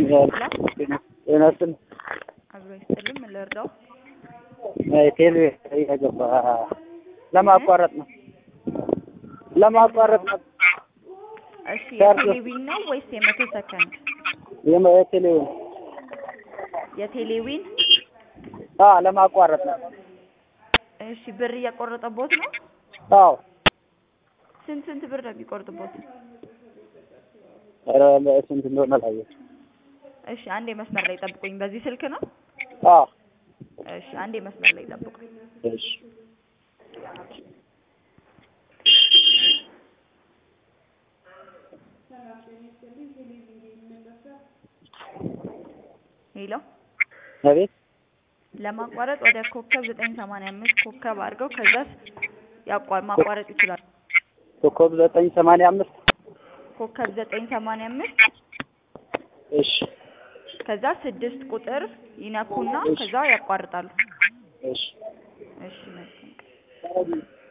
ጤናስን አብሮ ይስጥልኝ። ምን ልርዳው? ቴሌ ያገባ ለማቋረጥ ነው። እሺ የቴሌዊን ነው ወይስ የመቶ ሰከንድ? የቴሌዊን የቴሌዊን ለማቋረጥ ነው። እሺ ብር እያቆረጠቦት ነው? አዎ። ስንት ብር ነው የሚቆርጥቦት? ኧረ ስንት እንደሆነ አላየሁም። እሺ አንዴ መስመር ላይ ጠብቁኝ። በዚህ ስልክ ነው? አዎ። እሺ አንዴ መስመር ላይ ጠብቁኝ። እሺ ሄሎ። አቤት። ለማቋረጥ ወደ ኮከብ 985 ኮከብ አድርገው ከዛ ማቋረጥ ይችላል። ኮከብ 985 ኮከብ 985 እሺ ከዛ 6 ቁጥር ይነኩና ከዛ ያቋርጣሉ። እሺ እሺ